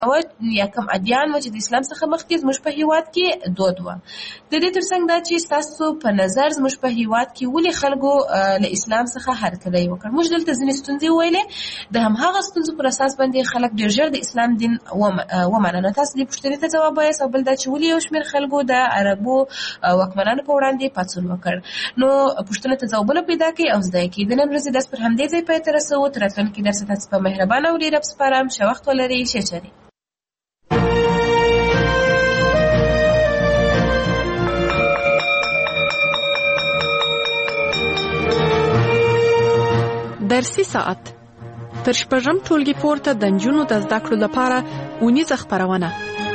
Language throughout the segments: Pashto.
یا کوم ادیان چې د اسلام څخه مخکې زموږ په هیواد کې دود و. د دې ترڅنګ دا چې ستاسو په نظر زموږ په هیواد کې ولې خلکو له اسلام څخه هرکلی وکړ. موږ دلته ځینې ستونزې وویلې، د همهغه ستونزو پر اساس باندې خلک ډېر ژر د اسلام دین ومنه. نو تاسو دې پوښتنې ته ځواب وایاست، او بل دا چې ولې یو شمېر خلکو د عربو واکمنانو په وړاندې پاڅون وکړ. نو پوښتنه ته ځوابونه پیدا کړئ او زده یې کړئ. د نن ورځې درس پر همدې ځای پای ته رسوو. تر راتلونکي درسه تاسو په مهربانه او ډېر سپارم. ښه وخت ولرئ. ښه چارې. درسي ساعت تر شپږم ټولګي پورته د نجونو د زده کړو لپاره اونیزه خپرونه.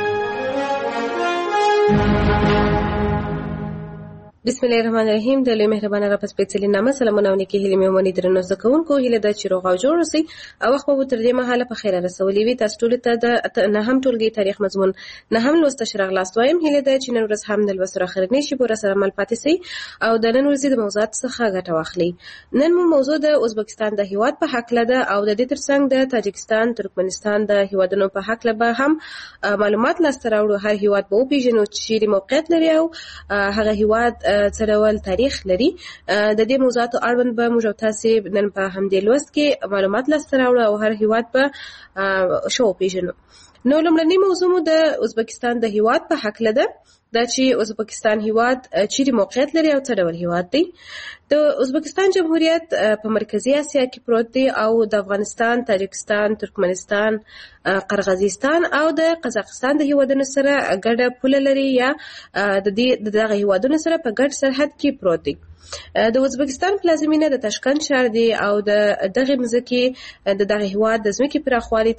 بسم الله الرحمن الرحیم. د لوی مهربانه رب سپېڅلي نامه سلامونه او نیکې هیلې مې ومني. درنو زده کوونکو، هیله ده چې روغ او جوړ اوسئ او وخت به تر دې مهاله په خیره رسولي وي. تاسو ټولو ته د نهم ټولګي تاریخ مضمون نهم لوست ته راغلاست وایم. هیله ده چې نن ورځ هم د لوست اخرنۍ شی پورې سره عمل پاتې سئ او د نن ورځې د موضوعات څخه ګټه واخلئ. نن مو موضوع د ازبکستان د هیواد په حق ده او د دې ترڅنګ د تاجکستان، ترکمنستان د هیوادونو په حق به هم معلومات لاسته راوړو. هر هیواد به وپیژنو چې چیرې موقعیت لري او هغه هیواد څه ډول تاریخ لري. د دې موضوعاتو اړوند به موږ تاسو نن په همدې لوست کې معلومات لاسته راوړو او هر هیواد په شو پیژنو. نو لومړنی موضوع مو د ازبکستان د هیواد په حق ده، دا چې ازبکستان هیواد چیرې موقعیت لري او څه ډول هیواد دی. د ازبکستان جمهوریت په مرکزی اسیا کې پروت دی او د افغانستان، تاجکستان، ترکمنستان، قرغیزستان او د قزاقستان د هیوادونو سره ګډه پوله لري یا د دغه هیوادونو سره په ګډ سرحد کې پروت دی. د ازبکستان پلازمینه د تاشکند ښار دی او د دغه مځکې د دغه هیواد د ځمکې پراخوالی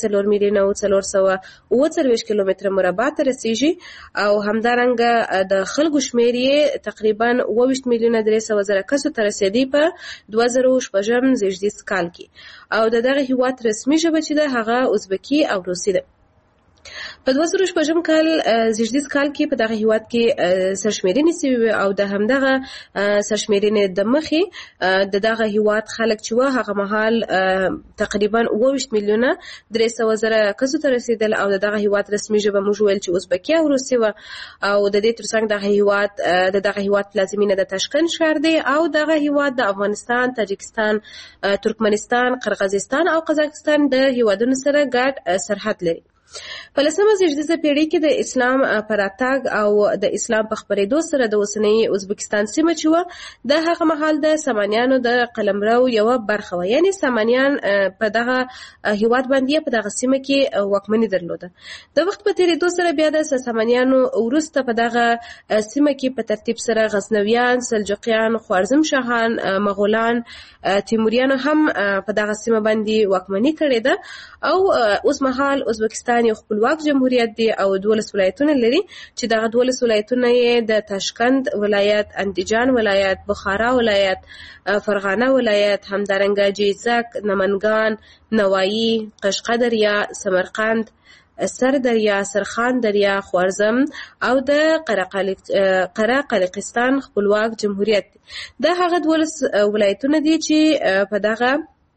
4,440 کیلومتره مربع ته رسیږي او همدارنګه د خلکو شمېر یې تقریبا 22,300,000 کسو ته رسېدی په 2006 زیږدیز کال کې او د دغه هیواد رسمي ژبه چې ده هغه ازبکي او روسي ده. په 2006 کال زیږدیز کال کې په دغه هیواد کې سرشمېرنې شوې او د همدغه سرشمېرنې د مخې د دغه هیواد خلک چې و هغه مهال تقریبا 22,300,000 کسو ته رسیدل او دغه هیواد رسمي ژبه موږ ویل چې ازبکي او روسي و او د دې ترڅنګ دغه هیواد پلازمینه د تاشکند ښار دی او دغه هیواد د افغانستان، تاجکستان، ترکمنستان، قرغیزستان او قزاقستان د هیوادونو سره ګډ سرحد لري. په لسمه زیږدیزه پیړۍ کې د اسلام په راتګ او د اسلام په خپرېدو سره د اوسنۍ ازبکستان سیمه چې وه د هغه مهال د سامانیانو د قلمرو یوه برخه وه، یعنې سامانیان په دغه هیواد باندې په دغه سیمه کې واکمني درلوده. د وخت په تېرېدو سره بیا د سامانیانو وروسته په دغه سیمه کې په ترتیب سره غزنویان، سلجوقیان، خوارزم شاهان، مغولان، تیموریانو هم په دغه سیمه باندې واکمني کړې ده او اوس مهال ازبکستان یو خپلواک جمهوریت دی او 12 ولایتونه لري چې دغه 12 ولایتونه یې د تاشکند ولایت، اندیجان ولایت، بخارا ولایت، فرغانه ولایت، همدارنګه جیزک، نمنګان، نوایی، قشقدریا، سمرقند، سردریا، سرخان دریا، خوارزم او د قره-قلقستان خپلواک جمهوریت دی. دا هغه 12 ولایتونه دي چې په دغه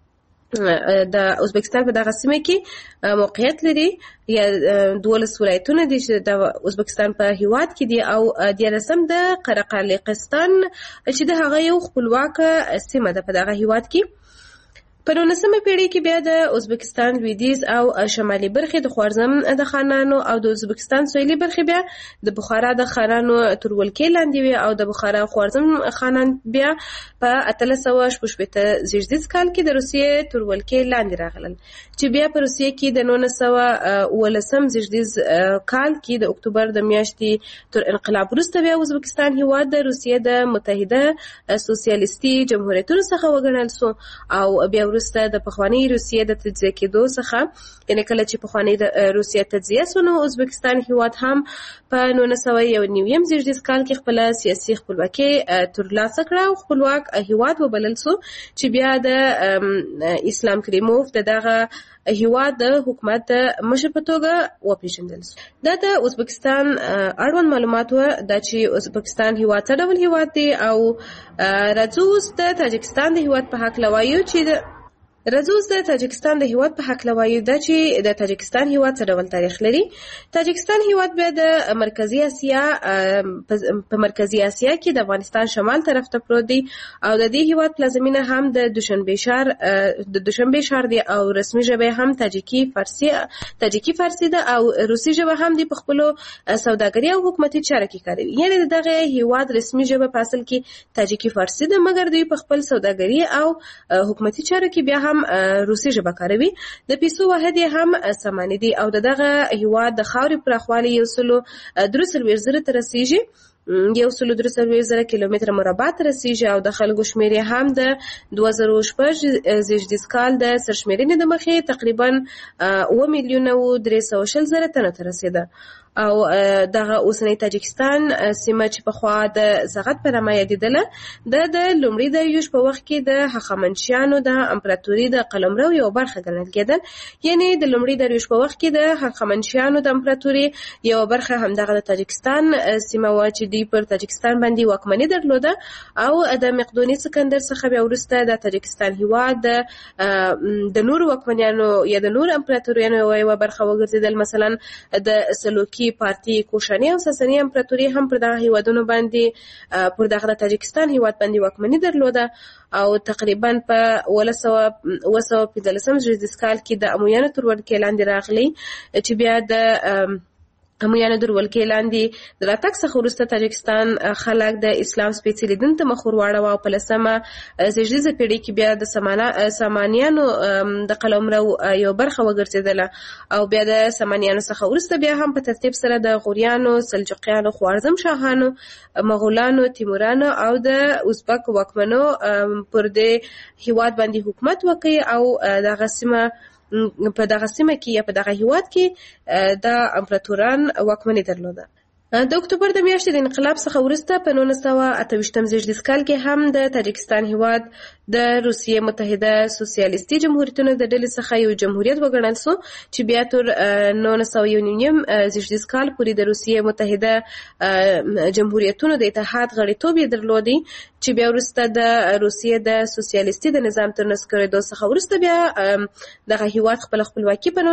د ازبکستان په دغه سیمه کې موقعیت لري یا 12 ولایتونه دي چې د ازبکستان په هیواد کې دي او 13 د قره-قلقستان چې د هغه یو خپلواک سیمه ده په دغه هیواد کې. په 19مه پیړۍ کې بیا د ازبکستان لویدیځ او شمالي برخې د خوارزم د خانانو او د ازبکستان سویلي برخې بیا د بخارا د خانانو تر ولکې لاندې وي او د بخارا خوارزم خانان بیا په 1860 زیږدیز کال کې د روسیې تر ولکې لاندې راغلل چې بیا په روسیې کې د 1919 زیږدیز کال کې د اکتوبر د میاشتې تر انقلاب وروسته بیا ازبکستان هیواد د روسیې د متحده سوسیالیستي جمهوریتونو څخه وګڼل شو او بیا وروسته د پخواني روسیې د تجزیه کېدو څخه، یعنې کله چې پخواني روسیې تجزیه شو نو ازبکستان هیواد هم په 1991 زیږدیز کال کې خپله سیاسي خپلواکي ترلاسه کړه او خپلواک هیواد وبلل شو چې بیا د اسلام کریموف د دغه هیواد د حکومت مشر په توګه وپېژندل شو. دا د ازبکستان اړوند معلومات و دا چې ازبکستان هیواد څه ډول هیواد دی او راځو اوس د تاجکستان د هیواد په هکله وایو چې راځو د تاجکستان د هیواد په حق لوایو دا چې د تاجکستان هیواد څه ډول تاریخ لري. تاجکستان هیواد بیا د مرکزی اسیا په مرکزی اسیا کې د افغانستان شمال طرف ته پروت دی او د دې هیواد پلازمینه هم د دوشنبه ښار دی او رسمي ژبه هم تاجیکی فارسی ده او روسي ژبه هم دی. په خپل سوداګري او حکومتي چارو کې کاروي. یعنی دغه هیواد رسمي ژبه په اصل کې تاجیکی فارسی ده، مګر دوی په خپل سوداګري او حکومتي چارو کې بیا هم روسي ژبه کاروي. د پیسو واحد هم سمانه دي او دغه هیواد د خاورې پراخوالی 1.3 ته رسیږي، 1.3 کیلومتر مربع ته رسیږي او د خلکو شمیر هم د 2006 زیږدیز کال د سرشمیرنې د مخې تقریبا 8,320,000 تنه ته رسیده. او دغه اوسنی تاجکستان سیمه چې په خوا د زغت په نامه یادېدله د لومړي داریوش په وخت کې د هخامنشیانو د امپراتوري د قلمرو یو برخه ګڼل کېدل. یعنی د لومړي داریوش په وخت کې د هخامنشیانو د امپراتوري یو برخه هم دغه د تاجکستان سیمه و چې دی پر تاجکستان باندې واکمني درلوده او د مقدوني سکندر څخه بیا وروسته د تاجکستان هیواد د نور واکمنانو یا د نور امپراتوریانو یو برخه وګرځیدل. مثلا د سلوکي پارتی کوشاني او ساساني امپراتوري هم پر دغه هیوادونو باندې پر دغه تاجکستان هیواد باندې واکمني درلوده او تقریبا په 1915 زیږدیز کال کې د امویانو تر ولکې لاندې راغلی چې بیا د امویانو تر ولکې لاندې د راتګ څخه وروسته تاجکستان خلک د اسلام سپېڅلي دین ته مخ ور واړوه او په لسمه زیږدیزه پیړۍ کې بیا د سامانیانو د قلمرو یو برخه وګرځېدله او بیا د سامانیانو څخه وروسته بیا هم په ترتیب سره د غوریانو، سلجوقیانو، خوارزم شاهانو، مغولانو، تیمورانو او د ازبک واکمنو پر دې هیواد باندې حکومت وکړي او دغه سیمه په دغه سیمه کې یا په دغه هیواد کې د امپراتوران واکمني درلوده. د اکتوبر د میاشتې د انقلاب څخه وروسته په 1928 زیږدیز کال کې هم د تاجکستان هیواد د روسیې متحده سوسیالیستي جمهوریتونو د ډلې څخه یو جمهوریت وګڼل شو چې بیا تر 1901 زیږدیز کال پورې د روسیې متحده جمهوریتونو د اتحاد غړیتوب یې درلودی چې بیا وروسته د روسیې د سوسیالیستي د نظام تر نسکورېدو څخه وروسته بیا دغه هیواد خپل خپلواکي په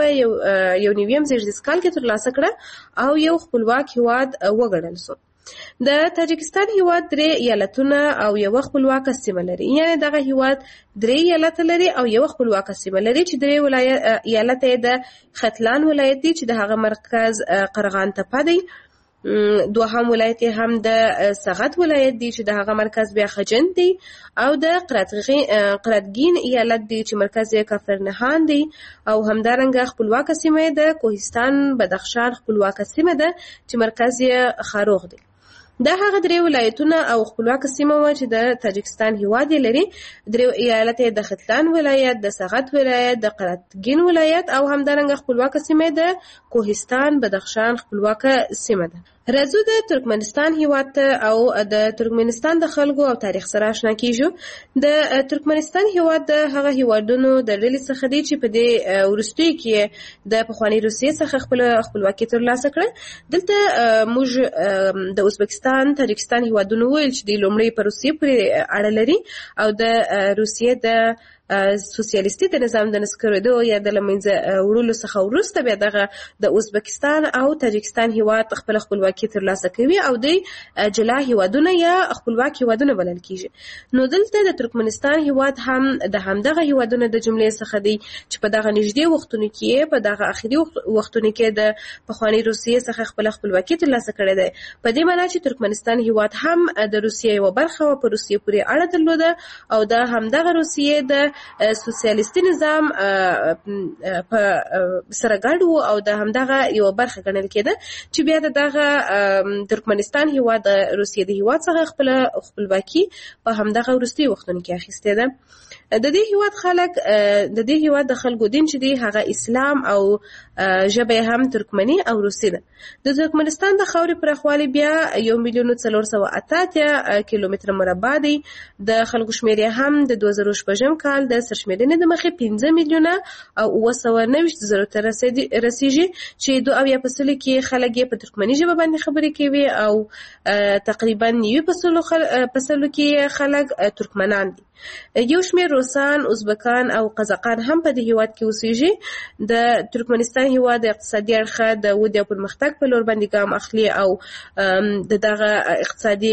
1901 زیږدیز کال کې ترلاسه کړه او یو خپلواک هیواد وګڼل شو. د تاجکستان هیواد 3 ایالتونه او یو خپلواکه سیمه لري. یعنی دغه هیواد 3 ایالت لري او یو خپلواکه سیمه لري چې 3 ایالت د ختلان ولایت دی چې د هغه مرکز قرغان تپه دی. دوهم ولایت هم د سغت ولایت دی چې د هغه مرکز بیا خجند دی او د قراتګین ایالت دی چې مرکز یې کافرنهان دی او همدارنګه خپلواکه سیمه د کوهستان بدخشان خپلواکه سیمه ده چې مرکز یې خاروغ دی. دا هغه 3 ولایتونه او خپلواکه سیمه و چې د تاجکستان هیواد لري. 3 ایالت د ختلان ولایت، د سغت ولایت، د قراتګین ولایت او همدارنګه خپلواکه سیمه د کوهستان بدخشان خپلواکه سیمه ده. راځو د ترکمنستان هیواد او د ترکمنستان د خلکو او تاریخ سره آشنا کیږو. د ترکمنستان هیواد د هغه هیوادونو د ډلې څخه دی چې په دې وروستیو کې د پخواني روسیې څخه خپلواکي ترلاسه کړه. دلته موږ د ازبکستان، تاجکستان هیوادونو ویل چې د لومړی په روسیې پورې اړه لري او د روسیې د سوسیالیستي د نظام د نسکورېدو یا د لمنځه وړلو څخه وروسته بیا دغه د ازبکستان او تاجکستان هیواد خپل خپلواکي ترلاسه کوي او د جلا هیوادونه یا خپلواک هیوادونه بلل کیږي. نو دلته د ترکمنستان هیواد هم د همدغه هیوادونو د جملې څخه دی چې په دغه نږدې وختونو کې په دغه اخري وختونو کې د پخواني روسیې څخه خپل خپلواکي ترلاسه کړې ده. په دې معنی چې ترکمنستان هیواد هم د روسیې یو برخه او په روسیې پورې اړه درلوده او د همدغه روسیې د سوسیالیستي نظام په سره ګډ وو او د همدغه یو برخه ګڼل کېده چې بیا دغه ترکمنستان هیواد د روسیې د هیواد څخه خپلواکي په همدغه وروستي وختونو کې اخیستې ده. د دې هیواد خلک د دې هیواد د خلکو دین چې دی هغه اسلام او ژبه هم ترکمني او روسي ده. د ترکمنستان د خاورې پراخوالی بیا 1,488 کیلومتره مربع دی. د خلکو شمېر هم د 2016 کال د سرشمېرنې د مخې 15,990,000 ته رسیږي چې 2.0% کې خلک په ترکمني ژبه باندې خبرې کوي او تقریبا 9% کې خلک ترکمنان دي. یو شمېر روسان، ازبکان او قزاقان هم په دې هیواد کې اوسېږي. د ترکمنستان هیواد د اقتصادي اړخه د ودې او پرمختګ په لور باندې ګام اخلي او د دغه اقتصادي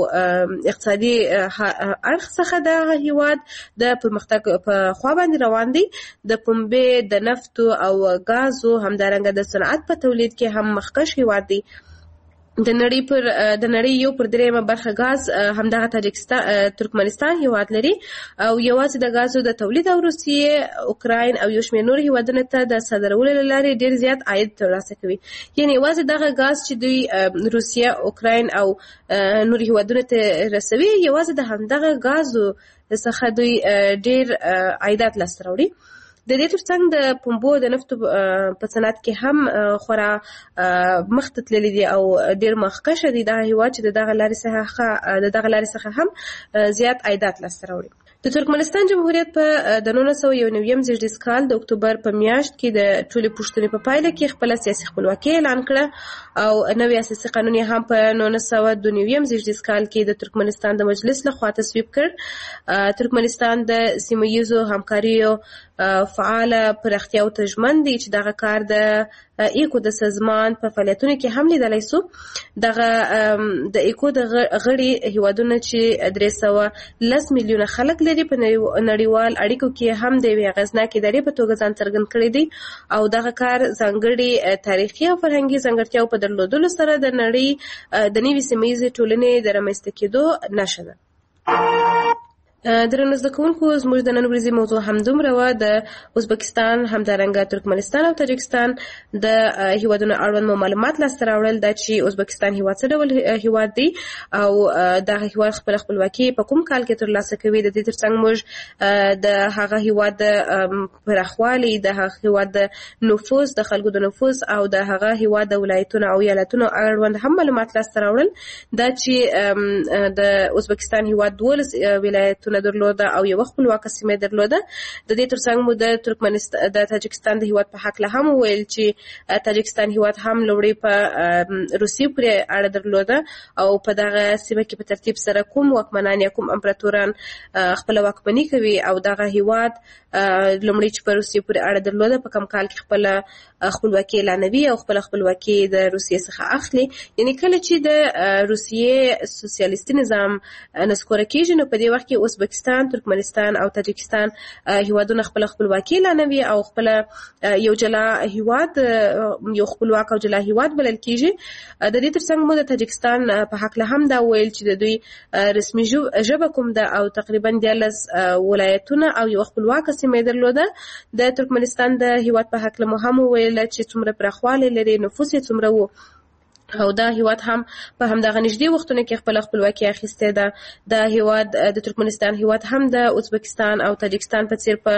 اړخ څخه دغه هیواد د پرمختګ په خوا باندې روان دی. د پنبې، د نفتو او غازو همدارنګه د صنعت په تولید کې هم مخکښ هیواد دی. د نړۍ یو پر درېیمه برخه غاز همدغه ترکمنستان هیواد لري او یوازې د غازو د تولید او روسیې، اوکراین او یو شمېر نور هیوادونو ته د صادرولو له لارې ډېر زیات عاید ترلاسه کوي. یعنې یوازې دغه غاز چې دوی روسیه، اوکراین او نور هیوادونو ته رسوي، یوازې د همدغه غازو څخه دوی ډېر عایدات لاسته راوړي. د دې ترڅنګ د پنبو د نفتو په صنعت کې هم خورا مخته تللی دي او ډېر مخکښه دي دغه هیواد چې د دغه لارې څخه هم زیات عایدات لاسته راوړي. د ترکمنستان جمهوریت په 1991 کال د اکتوبر په میاشت کې د ټولې پوښتنې په پایله کې خپل سیاسي خپلواکي اعلان کړه او نوی اساسي قانون هم په 1992 کال کې د ترکمنستان د مجلس لخوا تصویب کړ. ترکمنستان د سیمه ییزو همکاریو فعاله پراختیاو ته ژمن دی چې دغه کار د ایکو د سازمان په فعالیتونو کې هم لیدلی سو. دغه د ایکو د غړي هیوادونه چې 310 میلیونه خلک لري په نړیوال اړیکو کې هم د یوې اغېزناکې ادارې په توګه ځان څرګند کړی دی او دغه کار ځانګړي تاریخي او فرهنګي ځانګړتیاو په درلودلو سره د نړۍ د نوې سیمه ییزې ټولنې د رامنځته کېدو نښه ده. درنو زده کوونکو، زموږ د نن ورځې موضوع همدومره وه. د ازبکستان، همدارنګه ترکمنستان او تاجکستان د هیوادونو اړوند معلومات لاسته راوړل، دا چې ازبکستان هیواد څه ډول هیواد دی او دغه هیواد خپل خپلواکي په کوم کال کې ترلاسه کوي. د دې ترڅنګ موږ د هغه هیواد د پراخوالي، د هغه هیواد د نفوس، د خلکو د نفوس او د هغه هیواد د ولایتونو او ایالتونو اړوند هم معلومات لاسته راوړل. دا چې د ازبکستان هیواد 12 ولایتونه درلوده او یو خپلواکه سیمه درلوده. د دې ترڅنګ مو د تاجکستان د هیواد په حق له هم ویل چې تاجکستان هیواد هم لوړې په روسیې پورې اړه درلوده او په دغه سیمه کې په ترتیب سره کوم واکمنان یا کوم امپراتوران خپل واکمني کوي او دغه هیواد لومړی چې په روسیې پورې اړه درلوده په کم کال کې خپل خپلواکي اعلانوي او خپل خپلواکي د روسیې څخه اخلي. یعنی کله چې د روسیې سوسیالیستي نظام نسکوره کېږي نو په دې وخت کې ازبکستان، ترکمنستان او تاجکستان هیوادونه خپل خپلواکي اعلانوي او خپل یو جلا هیواد، یو خپلواک او جلا هیواد بلل کېږي. د دې ترڅنګ مو د تاجکستان په حق له هم دا ویل چې د دوی رسمي ژبه کوم ده او تقریبا 13 ولایتونه او یو خپلواکه سیمه درلوده. د ترکمنستان د هیواد په حق له مو هم ویل چې څومره پراخوالی لري، نفوس یې څومره وو او دا هیواد هم په همدغه نږدې وختونو کې خپل خپلواکي اخیستې ده. د هیواد د ترکمنستان هیواد هم د ازبکستان او تاجکستان په څیر په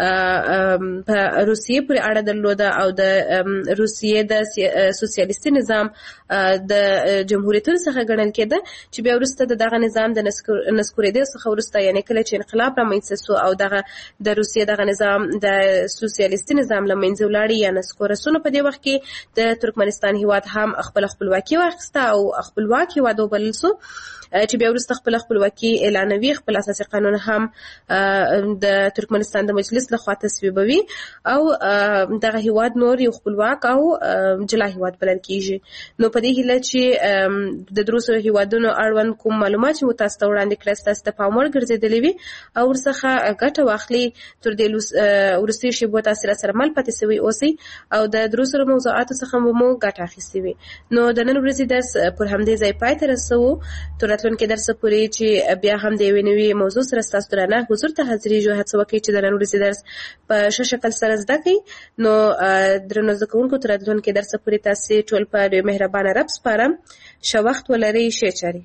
روسیې پورې اړه درلوده او د روسیې د سوسیالیستي نظام د جمهوریتونو څخه ګڼل کېده چې بیا وروسته دغه نظام د نسکورېدو څخه وروسته، یعنې کله چې انقلاب رامنځته سو او دغه د روسیې دغه نظام د سوسیالیستي نظام له منځه ولاړی یا نسکوره سو، نو په دې وخت کې د ترکمنستان هیواد هم خپل خپلواکي واخیسته او خپلواک هیواد وبلل سو چې بیا وروسته خپل خپلواکي اعلانوي. خپل اساسي قانون هم د ترکمنستان د مجلس لخوا تصویبوي او دغه هیواد نور یو خپلواک او جلا هیواد بلل کېږي. نو په دې هیله چې د دروسو هیوادونو اړوند کوم معلومات چې تاسو ته وړاندې کړل ستاسو ته پام وړ ګرځېدلې وي او ورڅخه ګټه واخلي، تر دې وروستي شیبو تاسو سره مل پاتې سوي اوسئ او د دروسو موضوعاتو څخه مو ګټه اخیستې وي. نو د نن ورځې درس پر همدې ځای پای ته رسوو. تر راتلونکي درس پورې چې بیا هم د یوې نوې موضوع سره ستاسو درانه حضور ته حاضرېږو. هڅه وکړئ چې د نن ورځې درس په ښه شکل سره زده کړئ. نو درنو زده کوونکو، تر راتلونکي درس پورې تاسې ټول په ډېر مهربانه رب سپارم. ښه وخت ولرئ، ښې چارې.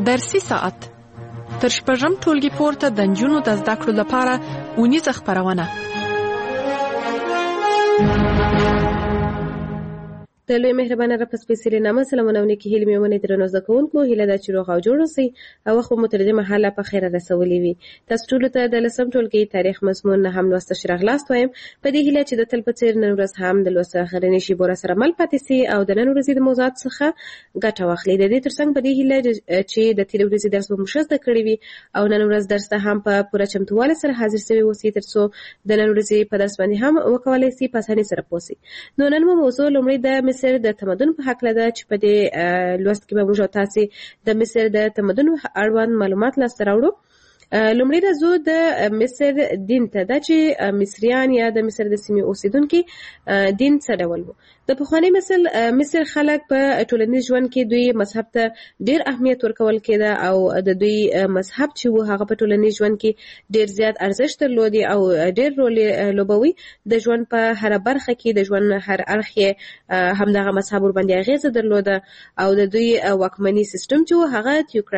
درسي ساعت تر شپږم ټولګي پورته د نجونو د زده کړو لپاره اونیزه خپرونه. د لوی مهربانه رب سپیڅلي نامه سلامونه ونکي هیله مې ونې درنو زده کوونکو هیله ده چې روغ او جوړ اوسئ او وخت مو تر دې مهاله په خیره رسولې وي. تاسو ټولو ته د لسم ټولګي تاریخ مضمون نه هم لوسته راغلاست وایم په دې هیله چې د تل په څیر نن ورځ هم د لوست اخرنۍ شیبو سره مل پاتې سي او د نن ورځې د موضوعات څخه ګټه واخلئ. د دې ترڅنګ په دې هیله چې د تیر ورځې درس مو مشزده کړی وي او نن ورځ درس ته هم په پوره چمتووالی سره حاضر شوي اوسئ ترڅو د نن ورځې په درس باندې هم وکولای سي په اسانۍ سره پوه سئ. نو نن مو موضوع لومړی د مصر د تمدن په حق لده چې په دې لوست کې به موږ تاسو د مصر د تمدن اړوند معلومات لاسته راوړو. لومړی راځو د مصر دین ته دا چې مصریان یا د مصر د سیمې اوسیدونکي دین څه ډول وو. د پخواني مصر خلک په ټولنیز ژوند کې دوی مذهب ته ډیر اهمیت ورکول کېده او د دوی مذهب چې وو هغه په ټولنیز ژوند کې ډیر زیات ارزښت درلودي او ډیر رول لوبوي. د ژوند په هر برخه کې د ژوند هر اړخ همدغه مذهب ور باندې اغیزه درلوده او د دوی واکمني سیستم چې هغه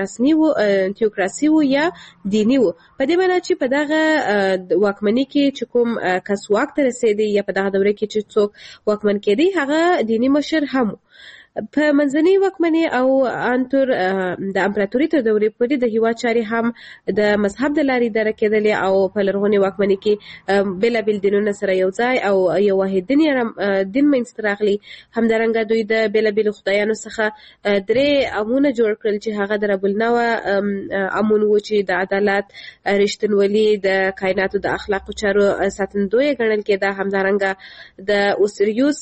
تیوکراسي وو یا دینی وو. په دې معنی چې په دغه واکمنۍ کې چې کوم کس واک ته رسیدي یا په دغه دوره کې چې څوک واکمن کېدی هغه دینی مشر هم په منځنۍ واکمنۍ او انتر د امپراتوري تر دورې پورې د هیواد چارې هم د مذهب د لارې اداره کېدلې او په لرغونې واکمنۍ کې بېلابېل دینونه سره یو ځای او یو واحد دین منځته راغلی. همدارنګه دوی د بېلابېلو خدایانو څخه درې امونه جوړ کړل چې هغه د رب النوع امون و چې د عدالت، رښتینولي، د کائناتو د اخلاقو چارو ساتندوی ګڼل کېده. همدارنګه د اوسیریوس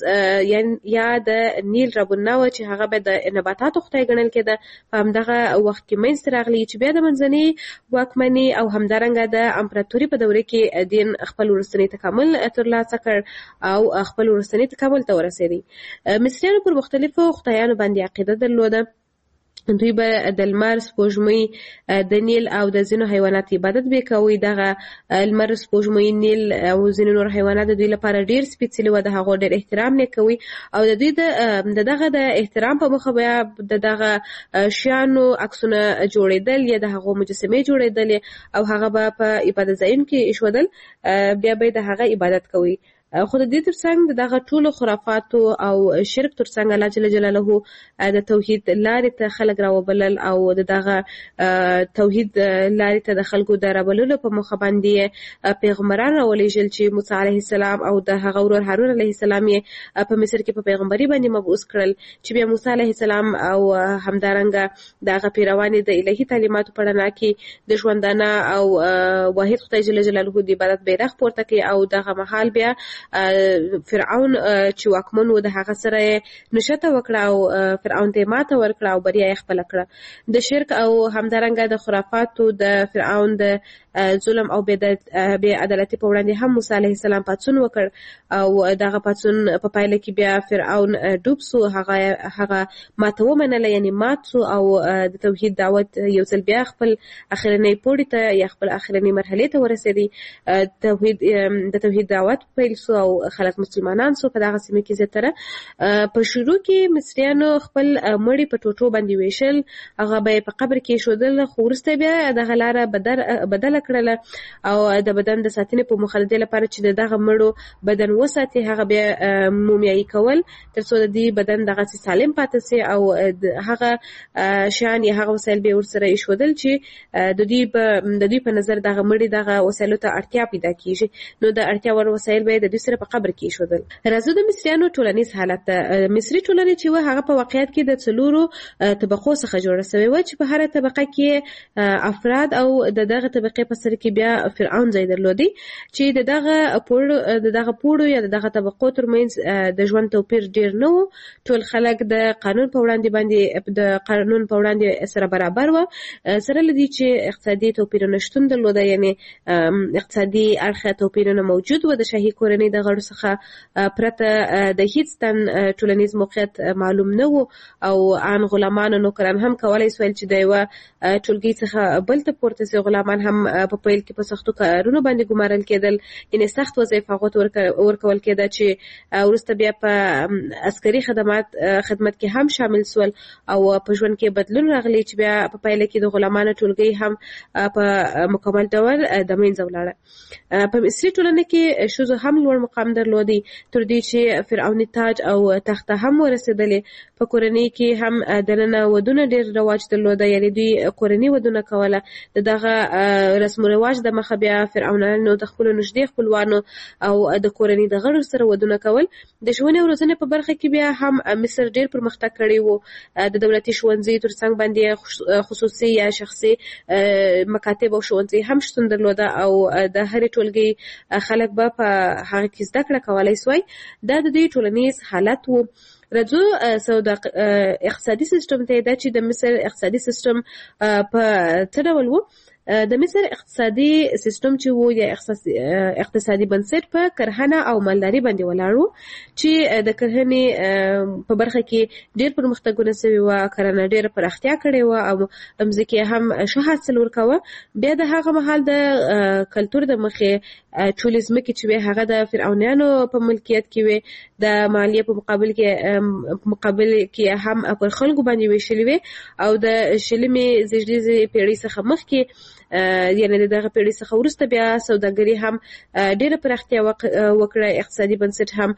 یا د نیل رب النوع چې هغه به د نباتاتو خدای ګڼل کېده په همدغه وخت کې منځته راغلی چې بیا د منځنۍ واکمنۍ او همدارنګه د امپراتوري په دوره کې دین خپل وروستنی تکامل ترلاسه کړ او خپل وروستنی تکامل ته ورسېدی. مصریانو پر مختلفو خدایانو باندې عقیده درلوده. دوی به د لمر، سپوږمۍ، د نیل او د ځینو حیواناتو عبادت به کوي. دغه لمر، سپوږمۍ، نیل او ځینو نور حیوانات د دوی لپاره ډیر سپیڅلي و، د هغو ډیر احترام نه کوي او د دوی دغه د احترام په مخه بیا دغه شیانو عکسونه جوړېدل یا د هغو مجسمې جوړېدل او هغه به په عبادت ځایونو کې ایښودل، بیا به د هغه عبادت کوي. خو د دې ترڅنګ دغه ټولو خرافاتو او شرک ترڅنګ الله جل جلاله د توحید لارې ته خلک راوبلل او دغه توحید لارې ته د خلکو د رابللو په مخه باندې پیغمبران راولېږل چې موسی علیه السلام او د هغه ورور هارون علیه السلام یې په مصر کې په پیغمبري باندې مبعوث کړل چې بیا موسی علیه السلام او همدارنګه دغه پیروان د الهي تعلیماتو په رڼا کې د ژوندانه او واحد خدای جل جلاله د عبادت بیرغ پورته کړي او دغه مهال بیا فرعون چې واکمن و د هغه سره نشته وکړه او فرعون ته ماته ورکړه او بریا یې خپل کړه. د شرک او همدارنګه د خرافاتو د فرعون د ظلم او بې عدالتي په وړاندې هم موسی علیه السلام پاڅون وکړ او دغه پاڅون په پایله کې بیا فرعون ډوب سو، هغه ماته ومنله یعنی مات سو او د توحید دعوت یو ځل بیا خپل اخرنۍ پوړې ته یا خپل اخرنۍ مرحلې ته ورسېدی. د توحید دعوت پیل سو او خلک مسلمانان سو. په دغه سیمه کې زیاتره په شروع کې مصریانو خپل مړي په ټوټو باندې ویشل، هغه به په قبر کې شودل، خو وروسته بیا دغه لاره بدله کړله او د بدن د ساتنې په موخه د دې لپاره چې دغه مړو بدن وساتي هغه بیا مومیایي کول ترڅو د دې بدن دغه سالم پاتې سي او هغه شیان یا هغه وسایل به ورسره ایښودل چې د دوی په نظر دغه مړي دغه وسایلو ته اړتیا پیدا کیږي. نو د اړتیا ور وسایل به د دوی سره په قبر کې ایښودل. راځو د مصریانو ټولنیز حالت ته. مصري ټولنه چې وه هغه په واقعیت کې د 4 طبقو څخه جوړه شوې وه چې په هره طبقه کې افراد او دغه طبقې په سر کې بیا فرعون ځای درلودي چې دغه پوړو یا دغه طبقو ترمنځ د ژوند توپیر ډیر نه و. ټول خلک د قانون په وړاندې سره برابر و، سره لدی چې اقتصادي توپیرونه شتون درلوده، یعنی اقتصادي اړخ توپیرونه موجود و. د شاهي کورنۍ کورنۍ د غړو څخه پرته د هیڅ تن ټولنیز موقعیت معلوم نه و او ان غلامان او نوکران هم کولای سول چې د یو ټولګي څخه بل ته پورته سي. غلامان هم په پیل کې په سختو کارونو باندې ګمارل کېدل، یعنې سخت وظایف هغو ته ورکول کېده چې وروسته بیا په عسکري خدمت کې هم شامل سول او په ژوند کې بدلون راغلی چې بیا په پایله کې د غلامانو ټولګي هم په مکمل ډول د منځه ولاړه. په مصري ټولنه کې ښځو هم لوړ مقام درلودی تر دې چې فرعوني تاج او تخته هم ورسېدلې. په کورنۍ کې هم دننه ودونه ډېر رواج درلوده، یعنې دوی کورنۍ ودونه کوله. دغه رسم و رواج د مخه بیا فرعونانو د خپلو نږدې خپلوانو او د کورنۍ د غړو سره ودونه کول. د ښوونې او روزنې په برخه کې بیا هم مصر ډېر پرمختګ کړی و. د دولتي ښوونځي تر څنګ باندې خصوصي یا شخصي مکاتب او ښوونځي هم شتون درلوده او د هرې ټولګي خلک به په هغه کې زده کړه کولی سوی. دا د دوی ټولنیز حالت و. راځو اقتصادي سیستم ته. دا چې د مصر اقتصادي سیستم په څه ډول و؟ د مصر اقتصادي سیستم چې وو یا اقتصادي بنسټ په کرهنه او مالداري باندې ولاړ و چې د کرهنې په برخه کې ډېر پرمختګونه سوي وو، کرهنه ډېره پراختیا کړې وه او مځکې هم ښه حاصل ورکوه. بیا د هغه مهال د کلتور د مخې ټولې ځمکې چې وې هغه د فرعونیانو په ملکیت کې وې. د مالیې په مقابل کې هم پر خلکو باندې ویشلې وې او د شلمې زېږدیزې پیړۍ څخه مخکې یعنې دغه پیړۍ څخه وروسته بیا سوداګري هم ډېره پراختیا وکړه. اقتصادي بنسټ هم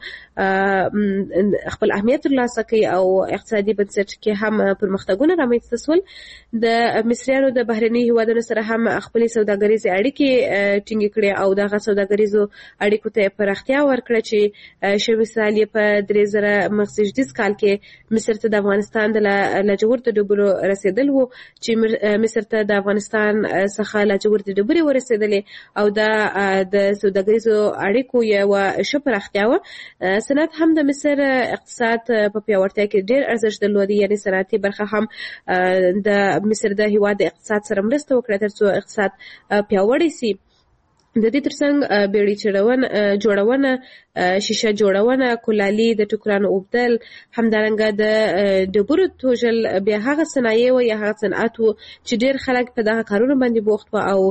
خپل اهمیت ترلاسه کوي او اقتصادي بنسټ کې هم پرمختګونه رامنځته سول. د مصریانو د بهرني هیوادونو سره هم خپلې سوداګریزې اړیکې ټینګې کړې او دغه سوداګریزو اړیکو ته پراختیا ورکړه چې ښه مثال یې په 3000 کال کې مصر ته د افغانستان د لاجوردو ډبرو رسېدل و چې مصر ته د افغانستان څخه لاجوردي ډبرې ورسېدلې او دا د سوداګریزو اړیکو یوه ښه پراختیا وه. صنعت هم د مصر اقتصاد په پیاوړتیا کې ډېر ارزښت درلودی، یعنې صنعتي برخه هم د مصر د هیواد د اقتصاد سره مرسته وکړه ترڅو اقتصاد پیاوړی سي. د دې ترڅنګ بیړۍ جوړونه، شیشه جوړونه، کولالي، د ټوکرانو اوبدل، همدارنګه د ډبرو توژل بیا هغه صنایع و یا هغه صنعت و چې ډېر خلک په دغه کارونو باندې بوخت و او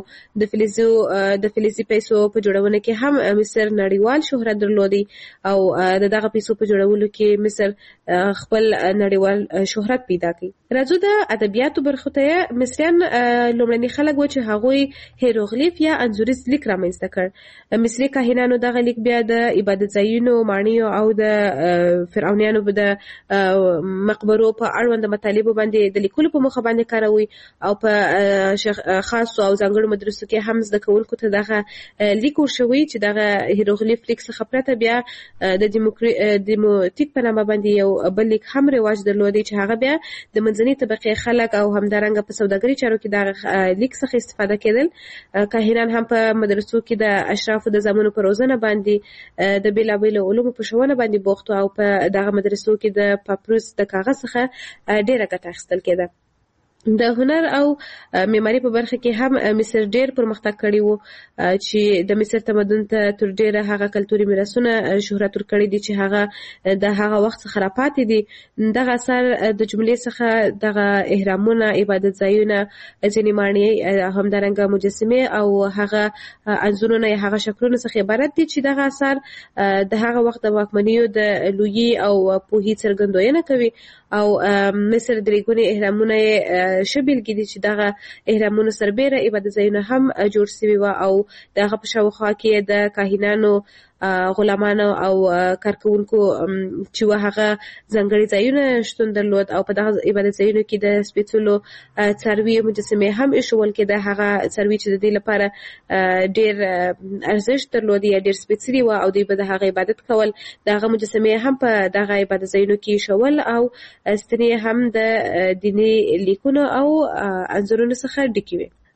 د فلزي پیسو په جوړونه کې هم مصر نړیوال شهرت درلودی او د دغه پیسو په جوړولو کې مصر خپل نړیوال شهرت پیدا کړي. راځو د ادبیاتو برخو ته. مصریان لومړني خلک و چې هغوی هیروغلیف یا انځوریز لیک رامنځته کړ. مصري کاهنانو دغه لیک بیا د عبادت ځایونو، ماڼیو او د فرعونیانو د مقبرو په اړوند مطالبو باندې د لیکلو په موخه باندې کاروي او په خاصو او ځانګړو مدرسو کې هم زده کوونکو ته دغه لیک ورشوي چې دغه هیروغلیف لیک څخه پرته بیا د دیموتیک په نامه باندې یو بل لیک هم رواج درلودی چې هغه بیا د منځنۍ طبقې خلک او همدارنګه په سوداګرۍ چارو کې دغه لیک څخه استفاده کېدل. کاهنان هم په مدرسو کې د اشرافو د زامنو په روزنه باندې د بیلابیلو علومو په ښوونه باندې بوخت او په دغه مدرسو کې د پاپروس د کاغذ څخه ډېره ګټه اخیستل کېده. د هنر او معماري په برخه کې هم مصر ډېر پرمختګ کړی و چې د مصر تمدن ته تر ډېره هغه کلتوري میراثونه شهرت ورکړی دي چې هغه د هغه وخت څخه راپاتې دي. دغه اثار د جملې څخه دغه اهرامونه، عبادت ځایونه، ځینې ماڼۍ، همدارنګه مجسمې او هغه انځورونه یا هغه شکلونه څخه عبارت دي چې دغه اثار د هغه وخت د واکمنیو د لویي او پوهې څرګندونه کوي. او مصر درې اهرامونه ښه بېلګې دي چې دغه اهرامونو سربیره عبادت ځایونه هم جوړ سوي وو او دغه په شاوخوا کې د کاهنانو، غلامانو او کارکوونکو چې هغه ځانګړي ځایونه شتون درلود او په دغه عبادت ځایونو کې د سپېڅلو څارویو مجسمې هم ایښودل کېده. هغه څاروي چې د دې لپاره ډېر ارزښت درلود یا ډېر سپېڅلي وو او دوی به د هغه عبادت کول. دغه مجسمې هم په دغه عبادت ځایونو کې ایښول او ستنې هم د دیني لیکونو او انځورونو څخه ډکې وې.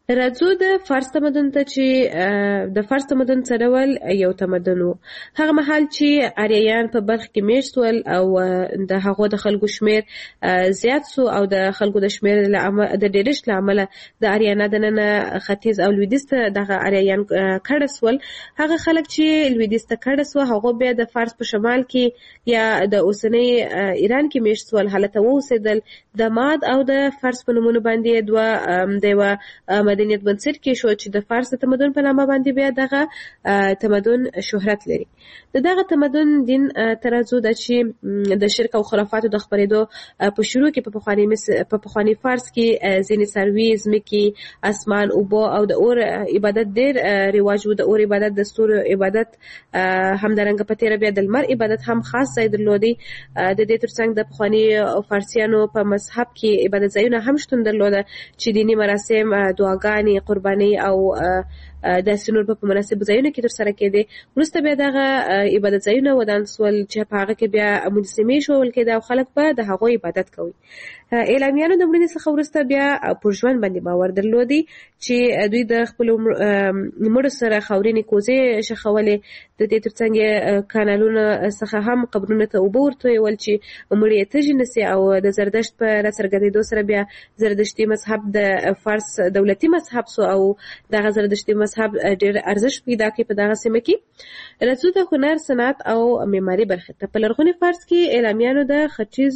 راځو د فارس تمدن ته چې د فارس تمدن څه ډول یو تمدن و. هغه مهال چې آریایان په بلخ کې میشت ول او د هغو د خلکو شمیر زیات سو او د خلکو د شمیر د ډېرښت له امله د آریانا دننه ختیځ او لویدیځ ته دغه آریایان کډه سول. هغه خلک چې لویدیځ ته کډه سو هغه بیا د فارس په شمال کې یا د اوسنۍ ایران کې میشت سول، هلته اوسېدل. د ماد او د فارس په نومونو باندې دوه د یوه مدنیت بنسټ کې شو چې د فارس تمدن په نامه باندې بیا دغه تمدن شهرت لري. دغه تمدن دین ترازو د چې د شرک او خرافاتو د خپرېدو په شروع کې په پخواني فارس کې ځینې څاروي، ځمکې، اسمان، اوبه او د اور عبادت ډېر رواج و. د اور عبادت، د ستورو عبادت، همدارنګه په تېره بیا د لمر عبادت هم خاص ځای درلودی. د دې ترڅنګ د پخواني فارسیانو په مذهب کې عبادت ځایونه هم شتون درلوده چې دیني مراسم، دعاګانې، قرباني او داسې نور په مناسبو ځایونو کې ترسره کېدې. وروسته بیا دغه عبادت ځایونه ودان سول چې په هغه کې بیا مجسمې ښوول کېده او خلک به د هغو عبادت کوي. اعلامیانو د مړینې څخه وروسته بیا پر ژوند باندې باور درلودی چې دوی د خپلو مړو سره خاورینې کوزې شخولې. د دې ترڅنګ کانالونو څخه هم قبرونو ته اوبه ورتویول چې مړي یې تږي نه سي. او د زردشت په راڅرګندېدو سره بیا زردشتي مذهب د فارس دولتي مذهب سو او دغه زردشتي مذهب ډېر ارزښت پیدا کړي په دغه سیمه کې. راځو د هنر، صنعت او معماري برخې ته. په لرغوني فارس کې اعلامیانو د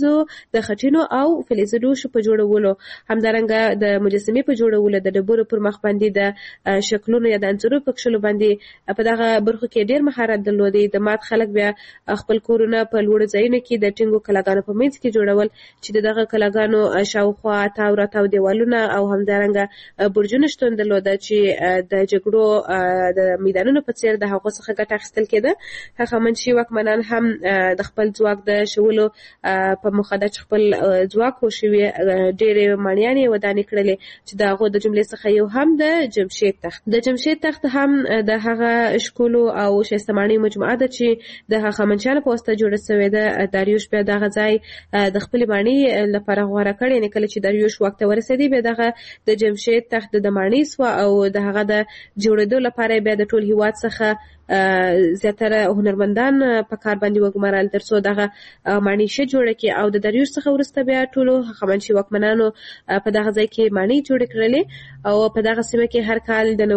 خټینو او فلزي لوښو په جوړولو، همدارنګه د مجسمې په جوړولو، د ډبرو پر مخ باندې د شکلونو یا د انځورو په کښلو باندې په دغه برخو کې ډېر مهارت درلودی. د مات خلک بیا خپل کورونه په لوړو ځایونو کې د ټینګو کلاګانو په منځ کې جوړول چې دغه کلاګانو شاوخوا تاو راتاو دیوالونه او همدارنګه برجونه شتون درلوده چې د جګړو د میدانونو په څیر د هغو څخه ګټه اخیستل کېده. هغه منشي واکمنان هم د خپل ځواک د ښولو په موخه د خپل ځواک وشوي ډېرې ماڼیانې ودانې کړلې چې د هغو د جملې څخه یو هم د جمشید تخت. د جمشید تخت هم د هغه ښکلو او ښایسته ماڼیو مجموعه ده چې د هخامنشیانو په واسطه جوړه سوې ده. داریوش بیا دغه ځای د خپلې ماڼۍ لپاره غوره کړی. یعنې کله چې داریوش واک ته ورسېدی بیا دغه د جمشید تخت د ماڼۍ سوه او د هغه د جوړېدو لپاره بیا د ټول هېواد څخه زیاتره هنرمندان په کار باندې وګمارل ترڅو دغه ماڼۍ ښه جوړه کړي. او د داریوش څخه وروسته بیا ټولو هخامنشي واکمنانو په دغه ځای کې ماڼۍ جوړې کړلې او په دغه سیمه کې هر کال د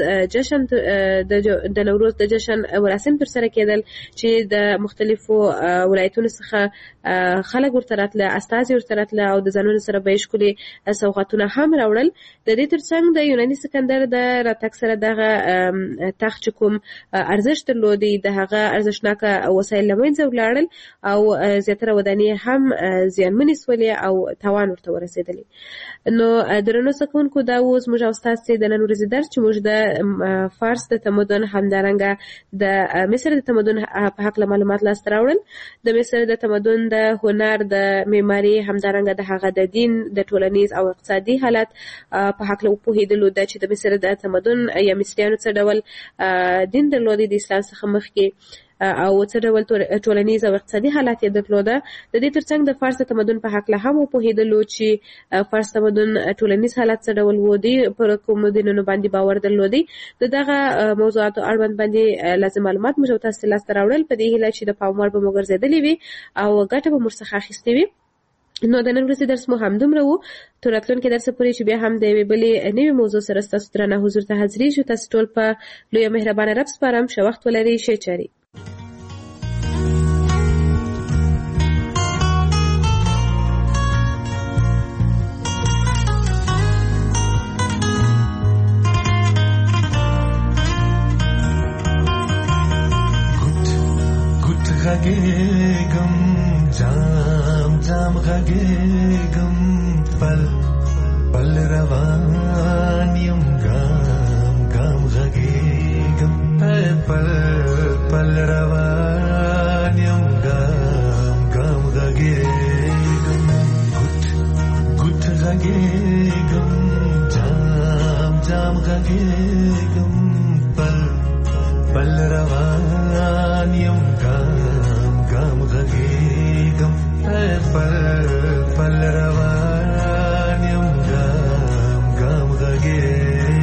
نوروز د جشن مراسم ترسره کېدل چې د مختلفو ولایتونو څخه خلک ورته راتله، استازي ورته راتله او د ځانونو سره به یې ښکلي سوغاتونه هم راوړل. د دې ترڅنګ د یوناني سکندر د راتګ سره دغه تخت چې کوم ارزښت درلودی د هغه ارزښتناکه وسایل له منځه ولاړل او زیاتره ودانۍ هم زیانمنې سولې او تاوان ورته ورسېدلی. نو درنو زدهکوونکو دا و زموږ او ستاسې د نن ورځې درس چې موږ د فارس د تمدن همدارنګه د مصر د تمدن په هکله معلومات لاسته راوړل. د مصر د تمدن د هنر، د معماري، همدارنګه د هغه د دین، د ټولنیز او اقتصادي حالت په هکله وپوهېدلو ده چې د مصر د تمدن یا مصریانو څه ډول دین درلودی د اسلام څخه مخکې او څه ډول ټولنیز او اقتصادي حالات یې درلوده. د دې ترڅنګ د فارس تمدن په هکله هم وپوهېدلو چې فارس تمدن ټولنیز حالات څه ډول و، دوی پر کومو دینونو باندې باور درلودی. د دغه موضوعاتو اړوند باندې لازم معلومات موږ تاسو لاسته راوړل په دې هیله چې د پام وړ به مو ګرځېدلې وي او ګټه به مو ورڅخه اخیستې وي. نو د نن ورځې درس مو همدومره و. تر راتلونکي درس پورې چې بیا هم د یوې بلې نوې موضوع سره ستاسو درانه حضور ته حاضرېږو. تاسو ټول په لویه مهربانه رب سپارم. ښه وخت ولرئ. ښې چارې. غږېږم جام جام غږېږم پل پل روان یم ګام ګام غږېږم پل پل روان یم ګام ګام غږېږم ګوټ ګوټ غږېږم جام جام غږېږم پل پل روان یم ګام غږېږم پل پل روان یم ګام ګام غږېږم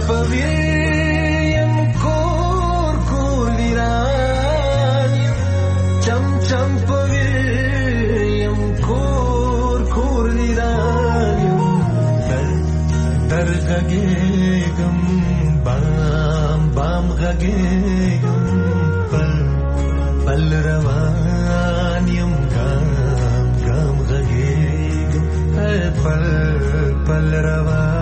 پویم کور کور ویرانیم چم چم پویم کور کور ویرانیم در غږېږم بام بام غږېږم پل روان یم ګام ګام غږېږم پل روان